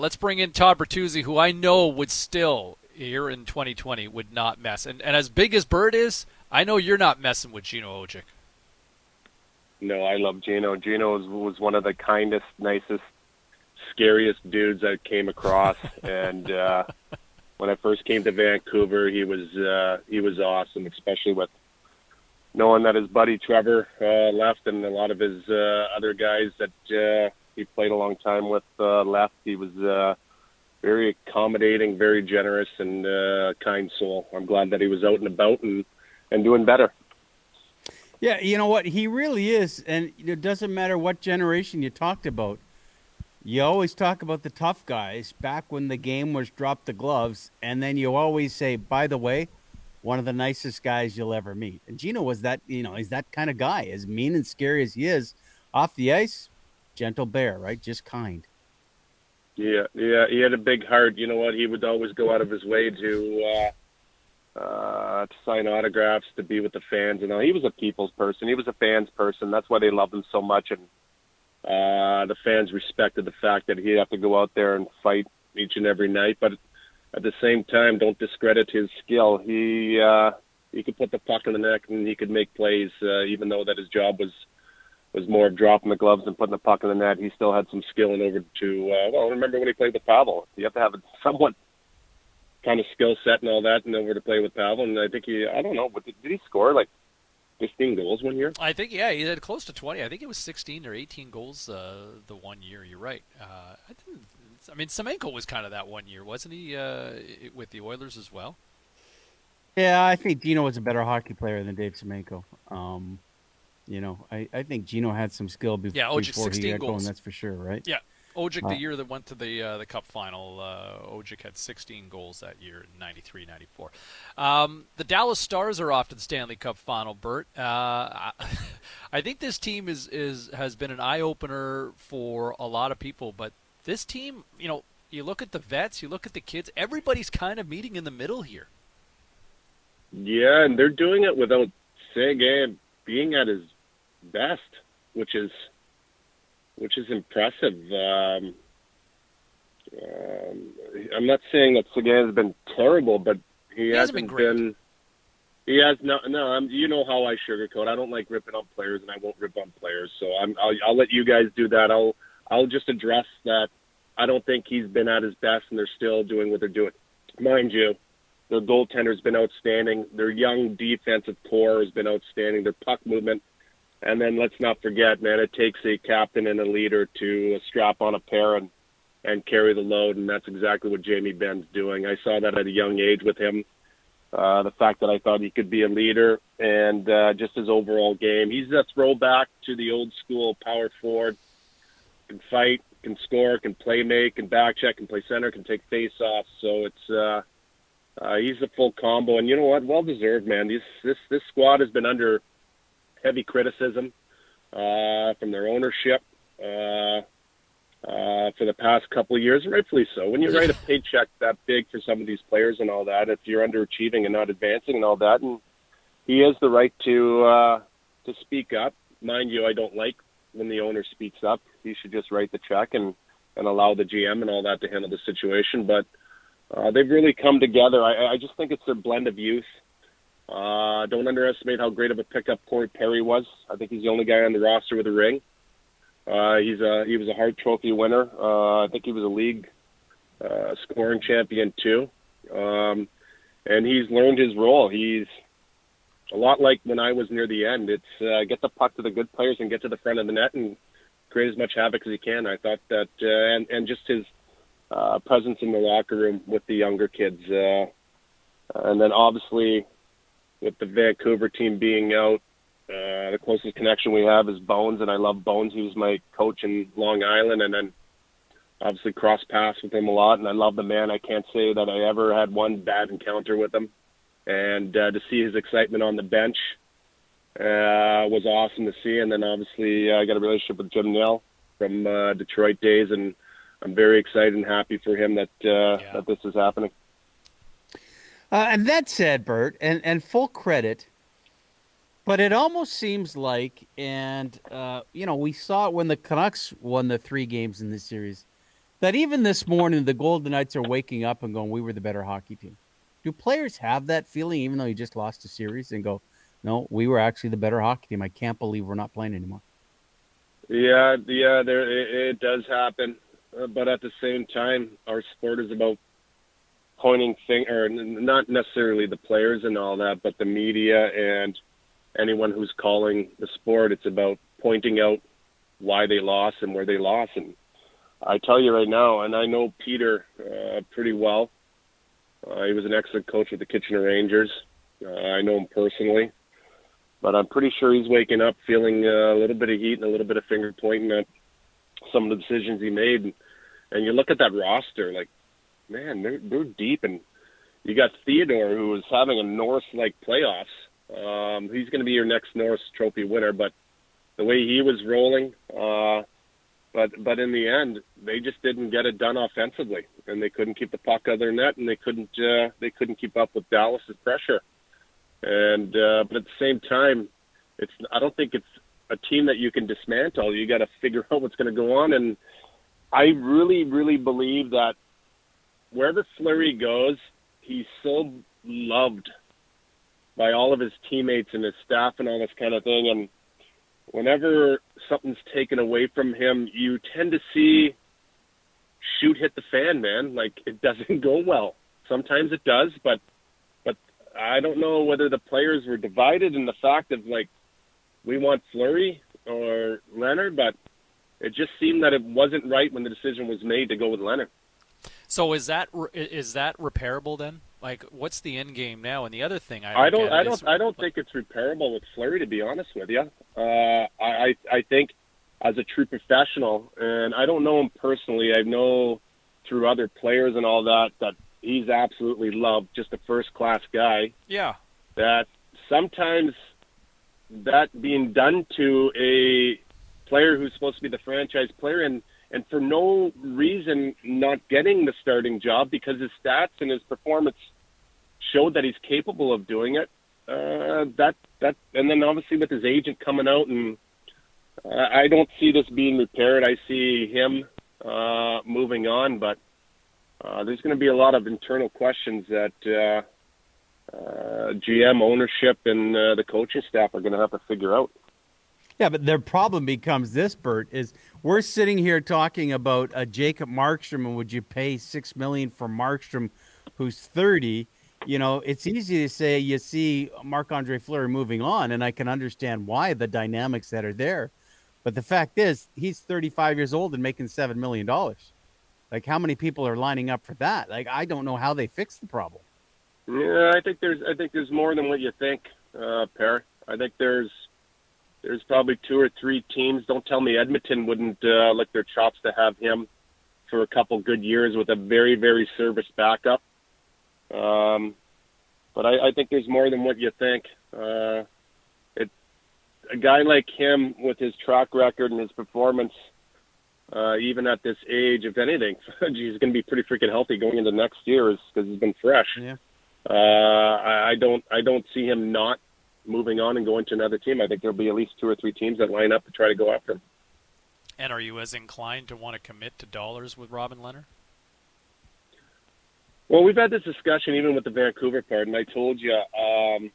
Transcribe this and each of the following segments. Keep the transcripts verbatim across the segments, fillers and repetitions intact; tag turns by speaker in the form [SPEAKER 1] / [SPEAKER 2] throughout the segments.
[SPEAKER 1] Let's bring in Todd Bertuzzi, who I know would still, here in twenty twenty, would not mess. And, and as big as Bird is, I know you're not messing with Gino Ojic.
[SPEAKER 2] No, I love Gino. Gino was, was one of the kindest, nicest, scariest dudes I came across. and uh, when I first came to Vancouver, he was uh, he was awesome, especially with knowing that his buddy Trevor uh, left and a lot of his uh, other guys that uh, he played a long time with uh, left. He was uh, very accommodating, very generous, and uh, kind soul. I'm glad that he was out and about and, and doing better.
[SPEAKER 3] Yeah, you know what? He really is. And it doesn't matter what generation you talked about. You always talk about the tough guys back when the game was drop the gloves. And then you always say, by the way, one of the nicest guys you'll ever meet. And Gino was that, you know, he's that kind of guy, as mean and scary as he is. Off the ice, gentle bear, right? Just kind.
[SPEAKER 2] Yeah, yeah, he had a big heart. You know what? He would always go out of his way to uh, uh, to sign autographs, to be with the fans. And all. He was a people's person. He was a fans person. That's why they loved him so much. And uh, the fans respected the fact that he'd have to go out there and fight each and every night. But at the same time, don't discredit his skill. He uh, he could put the puck in the net and he could make plays, uh, even though that his job was was more of dropping the gloves and putting the puck in the net. He still had some skill in over to, uh, well, remember when he played with Pavel. You have to have a somewhat kind of skill set and all that in over to play with Pavel. And I think he, I don't know, but did, did he score like fifteen goals one year?
[SPEAKER 1] I think, yeah, he had close to twenty. I think it was sixteen or eighteen goals uh, the one year. You're right. Uh, I didn't. I mean, Semenko was kind of that one year, wasn't he, uh, with the Oilers as well?
[SPEAKER 3] Yeah, I think Gino was a better hockey player than Dave Semenko. Um, you know, I, I think Gino had some skill be-
[SPEAKER 1] yeah, Ojic,
[SPEAKER 3] before he got
[SPEAKER 1] goals.
[SPEAKER 3] going, that's for sure, right?
[SPEAKER 1] Yeah. Ojic, the
[SPEAKER 3] uh,
[SPEAKER 1] year that went to the uh, the Cup final, uh, Ojic had sixteen goals that year in ninety-three ninety-four. Um, the Dallas Stars are off to the Stanley Cup final, Bert. Uh, I, I think this team is, is has been an eye-opener for a lot of people, but this team, you know, you look at the vets, you look at the kids, everybody's kind of meeting in the middle here.
[SPEAKER 2] Yeah, and they're doing it without Sergei being at his best, which is which is impressive. Um, um, I'm not saying that Sergei has been terrible, but he,
[SPEAKER 1] he
[SPEAKER 2] hasn't,
[SPEAKER 1] hasn't been,
[SPEAKER 2] been. He has no. No, I'm, you know how I sugarcoat. I don't like ripping on players, and I won't rip on players. So I'm, I'll, I'll let you guys do that. I'll I'll just address that. I don't think he's been at his best, and they're still doing what they're doing. Mind you, their goaltender's been outstanding. Their young defensive core has been outstanding. Their puck movement. And then let's not forget, man, it takes a captain and a leader to strap on a pair and, and carry the load, and that's exactly what Jamie Benn's doing. I saw that at a young age with him. Uh, the fact that I thought he could be a leader and uh, just his overall game. He's a throwback to the old school power forward. Can fight, can score, can play make, can back check, can play center, can take face-offs. So it's uh, uh, he's a full combo. And you know what? Well-deserved, man. These, this, this squad has been under heavy criticism uh, from their ownership uh, uh, for the past couple of years, rightfully so. When you write a paycheck that big for some of these players and all that, if you're underachieving and not advancing and all that, and he has the right to uh, to speak up. Mind you, I don't like when the owner speaks up. He should just write the check and, and allow the G M and all that to handle the situation. But uh, they've really come together. I, I just think it's their blend of youth. Uh, don't underestimate how great of a pickup Corey Perry was. I think he's the only guy on the roster with a ring. Uh, he's a he was a Hart Trophy winner. Uh, I think he was a league uh, scoring champion too. Um, and he's learned his role. He's a lot like when I was near the end. It's uh, get the puck to the good players and get to the front of the net and create as much havoc as he can. I thought that, uh, and and just his uh, presence in the locker room with the younger kids, uh, and then obviously, with the Vancouver team being out, uh, the closest connection we have is Bones, and I love Bones. He was my coach in Long Island, and then obviously cross paths with him a lot, and I love the man. I can't say that I ever had one bad encounter with him. And uh, to see his excitement on the bench uh, was awesome to see. And then obviously uh, I got a relationship with Jim Nill from uh, Detroit days, and I'm very excited and happy for him that uh,
[SPEAKER 1] yeah.
[SPEAKER 2] that this is happening.
[SPEAKER 3] Uh, and that said, Bert, and, and full credit, but it almost seems like, and, uh, you know, we saw it when the Canucks won the three games in this series, that even this morning the Golden Knights are waking up and going, "We were the better hockey team." Do players have that feeling, even though you just lost a series, and go, "No, we were actually the better hockey team. I can't believe we're not playing anymore."
[SPEAKER 2] Yeah, yeah, there it, it does happen, uh, but at the same time, our sport is about pointing thing, or n- not necessarily the players and all that, but the media and anyone who's calling the sport. It's about pointing out why they lost and where they lost. And I tell you right now, and I know Peter uh, pretty well. Uh, he was an excellent coach with the Kitchener Rangers. Uh, I know him personally. But I'm pretty sure he's waking up feeling uh, a little bit of heat and a little bit of finger pointing at some of the decisions he made. And you look at that roster, like, man, they're, they're deep. And you got Theodore, who was having a Norris-like playoffs. Um, he's going to be your next Norris Trophy winner. But the way he was rolling, uh, but but in the end, they just didn't get it done offensively, and they couldn't keep the puck out of their net, and they couldn't uh, they couldn't keep up with Dallas's pressure. And uh, but at the same time, it's I don't think it's a team that you can dismantle. You got to figure out what's going to go on, and I really, really believe that wherever Fleury goes, he's so loved by all of his teammates and his staff and all this kind of thing. And whenever something's taken away from him, you tend to see shoot hit the fan, man. Like, it doesn't go well. Sometimes it does, but but I don't know whether the players were divided in the fact of, like, we want Fleury or Leonard, but it just seemed that it wasn't right when the decision was made to go with Leonard.
[SPEAKER 1] So is that is that repairable then? Like, what's the end game now? And the other thing I,
[SPEAKER 2] I don't, I
[SPEAKER 1] is,
[SPEAKER 2] don't, I don't think it's repairable with Fleury, to be honest with you. Uh, I, I think as a true professional, and I don't know him personally. I know through other players and all that that he's absolutely loved, just a first-class guy.
[SPEAKER 1] Yeah.
[SPEAKER 2] That sometimes that being done to a player who's supposed to be the franchise player, and and for no reason not getting the starting job because his stats and his performance showed that he's capable of doing it. Uh, that that and then obviously with his agent coming out, and uh, I don't see this being repaired. I see him uh, moving on, but uh, there's going to be a lot of internal questions that uh, uh, G M ownership and uh, the coaching staff are going to have to figure out.
[SPEAKER 3] Yeah, but their problem becomes this, Bert, is we're sitting here talking about a Jacob Markstrom, and would you pay six million dollars for Markstrom, who's thirty? You know, it's easy to say you see Marc-Andre Fleury moving on, and I can understand why, the dynamics that are there. But the fact is, he's thirty-five years old and making seven million dollars. Like, how many people are lining up for that? Like, I don't know how they fix the problem.
[SPEAKER 2] Yeah, I think there's I think there's more than what you think, uh, Per. I think there's There's probably two or three teams. Don't tell me Edmonton wouldn't uh, lick their chops to have him for a couple good years with a very, very service backup. Um, but I, I think there's more than what you think. Uh, it, a guy like him with his track record and his performance, uh, even at this age, if anything, he's going to be pretty freaking healthy going into next year because he's been fresh.
[SPEAKER 3] Yeah.
[SPEAKER 2] Uh, I, I don't I don't see him not moving on and going to another team. I think there'll be at least two or three teams that line up to try to go after him.
[SPEAKER 1] And are you as inclined to want to commit to dollars with Robin Leonard?
[SPEAKER 2] Well, we've had this discussion even with the Vancouver part, and I told you, um,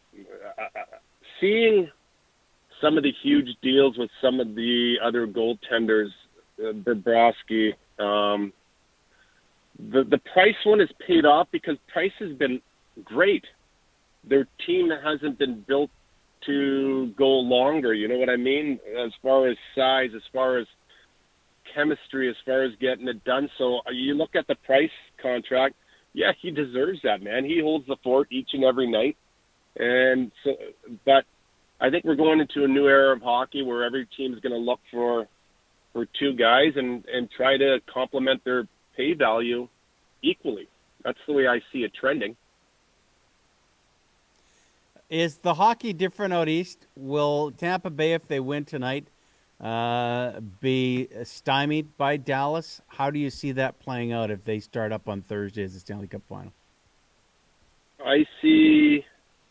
[SPEAKER 2] seeing some of the huge deals with some of the other goaltenders, uh, Bobrovsky, um, the, the Price one is paid off because Price has been great. Their team hasn't been built to go longer, you know what I mean? As far as size, as far as chemistry, as far as getting it done. So you look at the Price contract, yeah, he deserves that, man. He holds the fort each and every night. And so, but I think we're going into a new era of hockey where every team is going to look for for two guys and, and try to complement their pay value equally. That's the way I see it trending.
[SPEAKER 3] Is the hockey different out east? Will Tampa Bay, if they win tonight, uh, be stymied by Dallas? How do you see that playing out if they start up on Thursday as the Stanley Cup final?
[SPEAKER 2] I see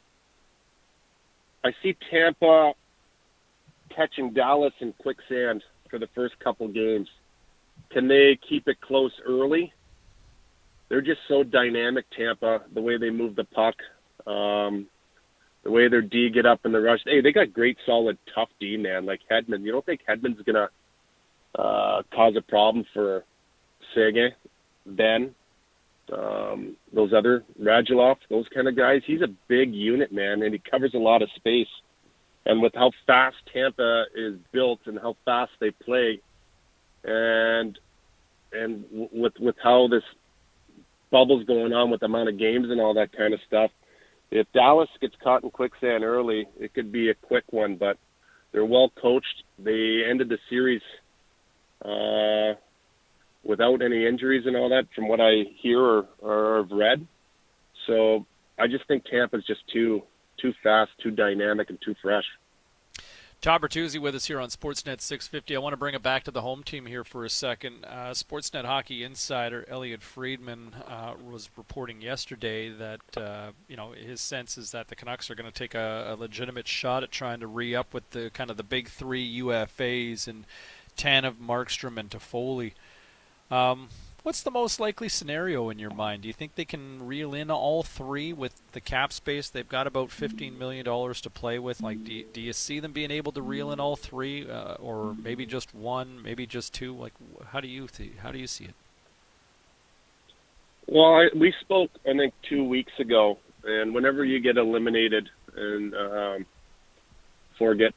[SPEAKER 2] I see Tampa catching Dallas in quicksand for the first couple games. can they keep it close early? They're just so dynamic, Tampa, the way they move the puck, um, the way their D get up in the rush. Hey, they got great, solid, tough D, man, like Hedman. You don't think Hedman's going to uh, cause a problem for Sergei, Ben, um, those other, Radulov, those kind of guys? He's a big unit, man, and he covers a lot of space. And with how fast Tampa is built and how fast they play, and and with with how this bubble's going on with the amount of games and all that kind of stuff, if Dallas gets caught in quicksand early, it could be a quick one. But they're well coached. They ended the series uh, without any injuries and all that, from what I hear or, or have read. So I just think Tampa's just too too fast, too dynamic, and too fresh.
[SPEAKER 1] Tom Bertuzzi with us here on Sportsnet six fifty. I want to bring it back to the home team here for a second. Uh, Sportsnet hockey insider Elliot Friedman uh, was reporting yesterday that uh, you know his sense is that the Canucks are going to take a, a legitimate shot at trying to re-up with the kind of the big three U F As and Tanev, Markstrom, and Toffoli. Um, What's the most likely scenario in your mind? Do you think they can reel in all three with the cap space? They've got about fifteen million dollars to play with. Like, do you, do you see them being able to reel in all three, uh, or maybe just one, maybe just two? Like, how do you th- how do you see it?
[SPEAKER 2] Well, I, we spoke, I think, two weeks ago, and whenever you get eliminated and um, forget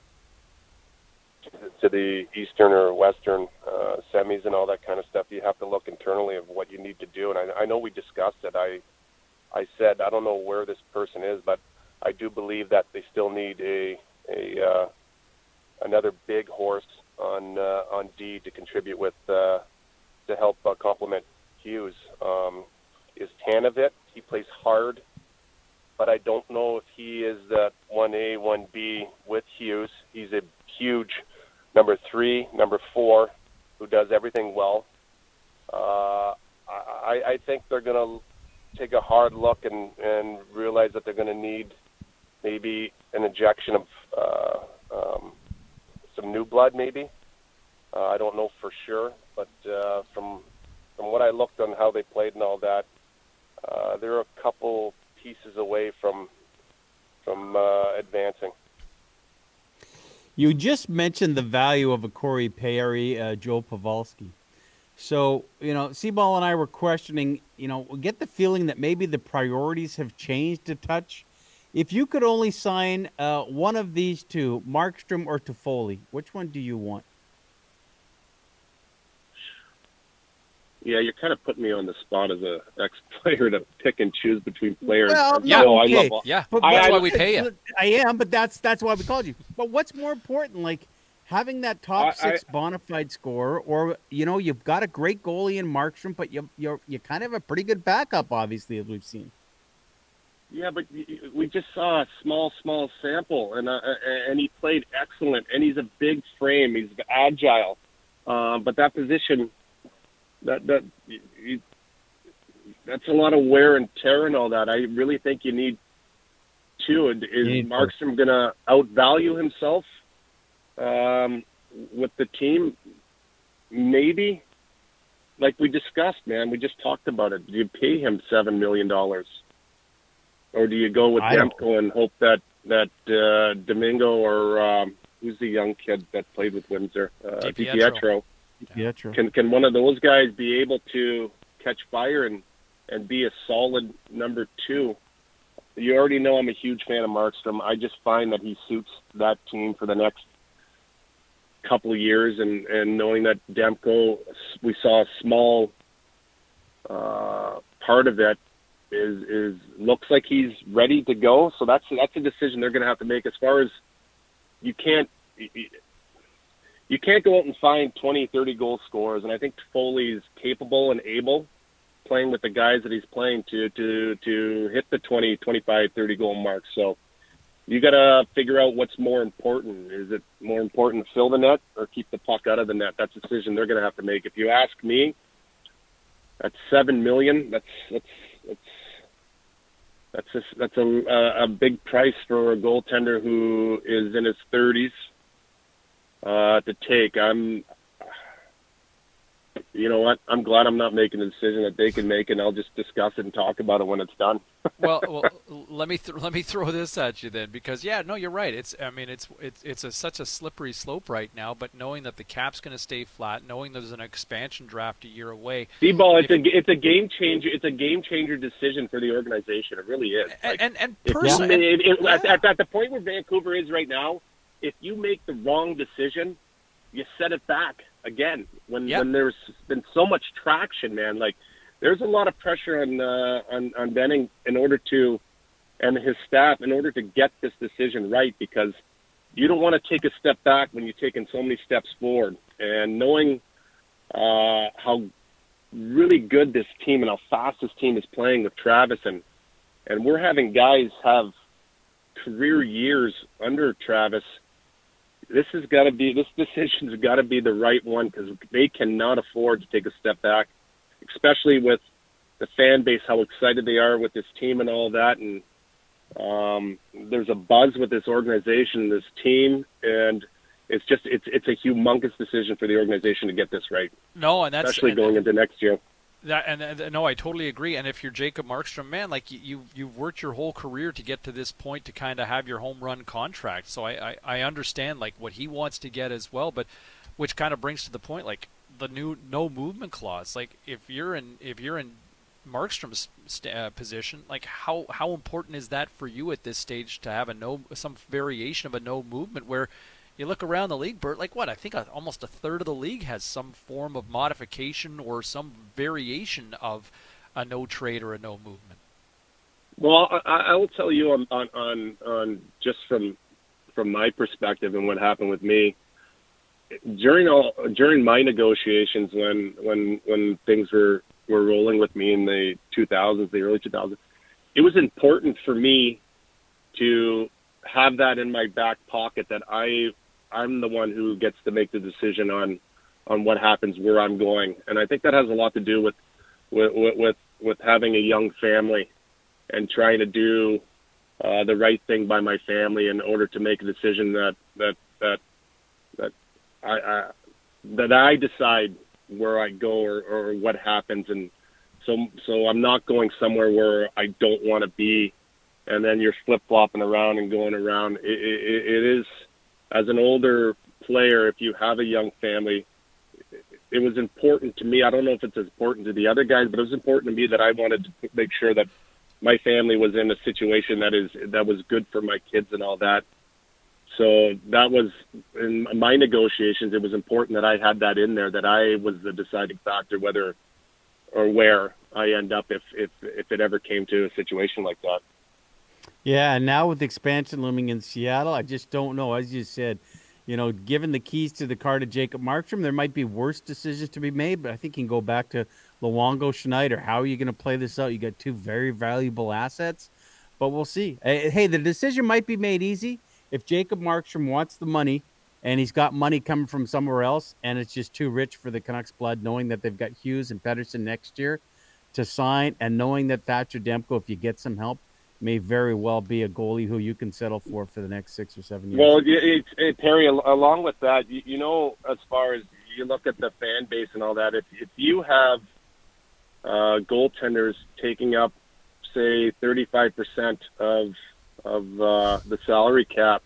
[SPEAKER 2] to the Eastern or Western uh, semis and all that kind of stuff, you have to look internally of what you need to do. And I, I know we discussed it. I, I said I don't know where this person is, but I do believe that they still need a a uh, another big horse on uh, on D to contribute with uh, to help uh, complement Hughes. Um, is Tanev it? He plays hard, but I don't know if he is that one A, one B with Hughes. He's a huge number three, number four, who does everything well. Uh, I, I think they're going to take a hard look and, and realize that they're going to need maybe an injection of uh, um, some new blood, maybe. Uh, I don't know for sure, but uh, from from what I looked on how they played and all that, uh, they're a couple pieces away from from uh, advancing.
[SPEAKER 3] You just mentioned the value of a Corey Perry, uh, Joe Pavelski. So, you know, Seaball and I were questioning, you know, we get the feeling that maybe the priorities have changed a touch. If you could only sign uh, one of these two, Markstrom or Toffoli, which one do you want?
[SPEAKER 2] Yeah, you're kind of putting me on the spot as a ex-player to pick and choose between players.
[SPEAKER 3] Well,
[SPEAKER 1] yeah,
[SPEAKER 3] no,
[SPEAKER 2] I
[SPEAKER 3] okay.
[SPEAKER 2] love.
[SPEAKER 1] Yeah,
[SPEAKER 3] But,
[SPEAKER 1] that's
[SPEAKER 3] but,
[SPEAKER 1] why we pay you.
[SPEAKER 3] I am, but that's that's why we called you. But what's more important, like having that top
[SPEAKER 2] I,
[SPEAKER 3] six
[SPEAKER 2] I,
[SPEAKER 3] bona fide scorer, or you know, you've got a great goalie in Markstrom, but you you you kind of have a pretty good backup, obviously, as we've seen.
[SPEAKER 2] Yeah, but we just saw a small, small sample, and uh, and he played excellent, and he's a big frame, he's agile, uh, but that position. That that you, that's a lot of wear and tear and all that. I really think you need two. Is
[SPEAKER 3] need
[SPEAKER 2] Markstrom going to outvalue himself um, with the team? Maybe. Like we discussed, man. We just talked about it. Do you pay him seven million dollars, or do you go with
[SPEAKER 3] I
[SPEAKER 2] Demko
[SPEAKER 3] don't.
[SPEAKER 2] and hope that that uh, Domingo or um, who's the young kid that played with Windsor, uh, DiPietro.
[SPEAKER 3] Yeah, true.
[SPEAKER 2] Can can one of those guys be able to catch fire and, and be a solid number two? You already know I'm a huge fan of Markstrom. I just find that he suits that team for the next couple of years, and, and knowing that Demko, we saw a small uh, part of it, is is looks like he's ready to go. So that's that's a decision they're going to have to make. As far as you can't. You can't go out and find twenty, thirty goal scorers, and I think Toffoli is capable and able, playing with the guys that he's playing, to to to hit the twenty, twenty-five, thirty goal mark. So you got to figure out what's more important. Is it more important to fill the net or keep the puck out of the net? That's a decision they're going to have to make. If you ask me, that's seven million. That's that's that's that's a, that's a a big price for a goaltender who is in his thirties. Uh, to take, I'm, you know what? I'm glad I'm not making a decision that they can make, and I'll just discuss it and talk about it when it's done.
[SPEAKER 1] Well, well, let me th- let me throw this at you then, because yeah, no, you're right. It's I mean, it's it's it's a, such a slippery slope right now. But knowing that the cap's going to stay flat, knowing there's an expansion draft a year away,
[SPEAKER 2] D-ball, it's
[SPEAKER 1] if,
[SPEAKER 2] a it's a game changer. It's a game changer decision for the organization. It really is.
[SPEAKER 1] and
[SPEAKER 2] Like,
[SPEAKER 1] and, and
[SPEAKER 2] if you
[SPEAKER 1] person,
[SPEAKER 2] ma-
[SPEAKER 1] and-
[SPEAKER 2] it- it- at,
[SPEAKER 1] yeah.
[SPEAKER 2] at, at the point where Vancouver is right now, if you make the wrong decision, you set it back again. When
[SPEAKER 1] Yep.
[SPEAKER 2] when there's been so much traction, man, like there's a lot of pressure on uh, on on Benning in order to, and his staff in order to get this decision right, because you don't want to take a step back when you're taking so many steps forward. And knowing uh, how really good this team and how fast this team is playing with Travis, and and we're having guys have career years under Travis. This has got to be this decision's got to be the right one, because they cannot afford to take a step back, especially with the fan base, how excited they are with this team and all that. And um, there's a buzz with this organization, this team, and it's just it's it's a humongous decision for the organization to get this right,
[SPEAKER 1] no, and that's
[SPEAKER 2] especially
[SPEAKER 1] and,
[SPEAKER 2] going into next year.
[SPEAKER 1] That and, and no, I totally agree. And if you're Jacob Markstrom, man, like you, you you've worked your whole career to get to this point to kind of have your home run contract. So I, I I understand like what he wants to get as well, but which kind of brings to the point like the new no movement clause. Like if you're in if you're in Markstrom's st- uh, position, like how how important is that for you at this stage to have a no some variation of a no movement where you look around the league, Bert, like what? I think almost a third of the league has some form of modification or some variation of a no trade or a no movement.
[SPEAKER 2] Well, I, I will tell you on, on, on, on just from from my perspective and what happened with me during all during my negotiations when when when things were, were rolling with me in the two thousands, the early two thousands, it was important for me to have that in my back pocket, that I I'm the one who gets to make the decision on on what happens, where I'm going. And I think that has a lot to do with with with, with having a young family and trying to do uh, the right thing by my family in order to make a decision that that that that I, I that I decide where I go or, or what happens. And so so I'm not going somewhere where I don't want to be, and then you're flip flopping around and going around. It, it, it is, as an older player, if you have a young family, it was important to me. I don't know if it's as important to the other guys, but it was important to me that I wanted to make sure that my family was in a situation that is that was good for my kids and all that. So that was in my negotiations. It was important that I had that in there, that I was the deciding factor whether or where I end up if if if it ever came to a situation like that.
[SPEAKER 3] Yeah, and now with expansion looming in Seattle, I just don't know. As you said, you know, given the keys to the car to Jacob Markstrom, there might be worse decisions to be made, but I think you can go back to Luongo, Schneider. How are you going to play this out? You got two very valuable assets, but we'll see. Hey, the decision might be made easy if Jacob Markstrom wants the money and he's got money coming from somewhere else, and it's just too rich for the Canucks blood, knowing that they've got Hughes and Pettersson next year to sign, and knowing that Thatcher Demko, if you get some help, may very well be a goalie who you can settle for for the next six or seven years.
[SPEAKER 2] Well, it's, it, Perry, along with that, you, you know, as far as you look at the fan base and all that, if, if you have uh, goaltenders taking up, say, thirty-five percent of of uh, the salary cap,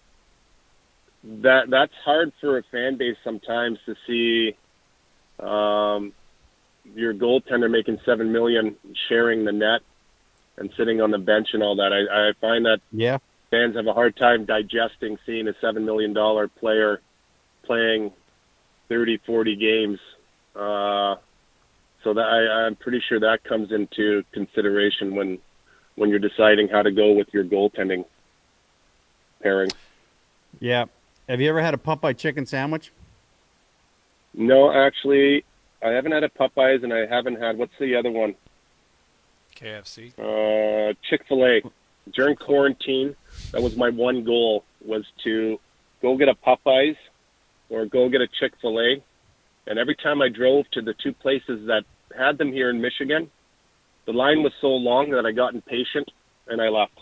[SPEAKER 2] that that's hard for a fan base sometimes to see um, your goaltender making seven million dollars sharing the net and sitting on the bench and all that. I, I find that
[SPEAKER 3] yeah.
[SPEAKER 2] fans have a hard time digesting seeing a seven million dollars player playing thirty, forty games. Uh, so that I, I'm pretty sure that comes into consideration when when you're deciding how to go with your goaltending pairing.
[SPEAKER 3] Yeah. Have you ever had a Popeye chicken sandwich?
[SPEAKER 2] No, actually, I haven't had a Popeyes, and I haven't had, what's the other one?
[SPEAKER 1] K F C.
[SPEAKER 2] Uh, Chick-fil-A. During quarantine, that was my one goal, was to go get a Popeyes or go get a Chick-fil-A. And every time I drove to the two places that had them here in Michigan, the line was so long that I got impatient and I left.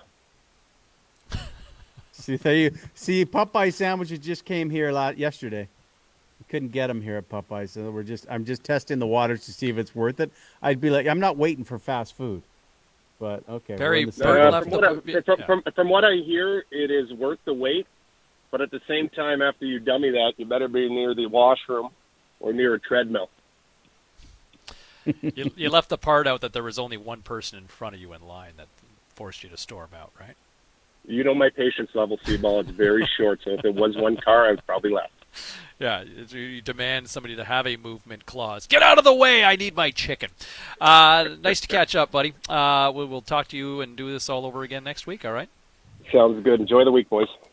[SPEAKER 3] See, there you see, Popeye sandwiches just came here a lot yesterday. couldn't get them here at Popeyes, so we're just I'm just testing the waters to see if it's worth it. I'd be like, I'm not waiting for fast food, but okay.
[SPEAKER 1] Very
[SPEAKER 3] we're in the
[SPEAKER 1] Bert
[SPEAKER 3] same-
[SPEAKER 2] Uh,
[SPEAKER 1] left
[SPEAKER 2] from, what I,
[SPEAKER 1] the-
[SPEAKER 2] from,
[SPEAKER 1] yeah.
[SPEAKER 2] from, from what I hear, it is worth the wait. But at the same time, after you dummy that, you better be near the washroom or near a treadmill.
[SPEAKER 1] you, you left the part out that there was only one person in front of you in line that forced you to storm out, right?
[SPEAKER 2] You know my patience level, Seaball. It's very short, so if it was one car, I was probably left.
[SPEAKER 1] Yeah, it's- you demand somebody to have a movement clause. Get out of the way! I need my chicken. Uh, nice to catch up, buddy. Uh, we will talk to you and do this all over again next week, all right?
[SPEAKER 2] Sounds good. Enjoy the week, boys.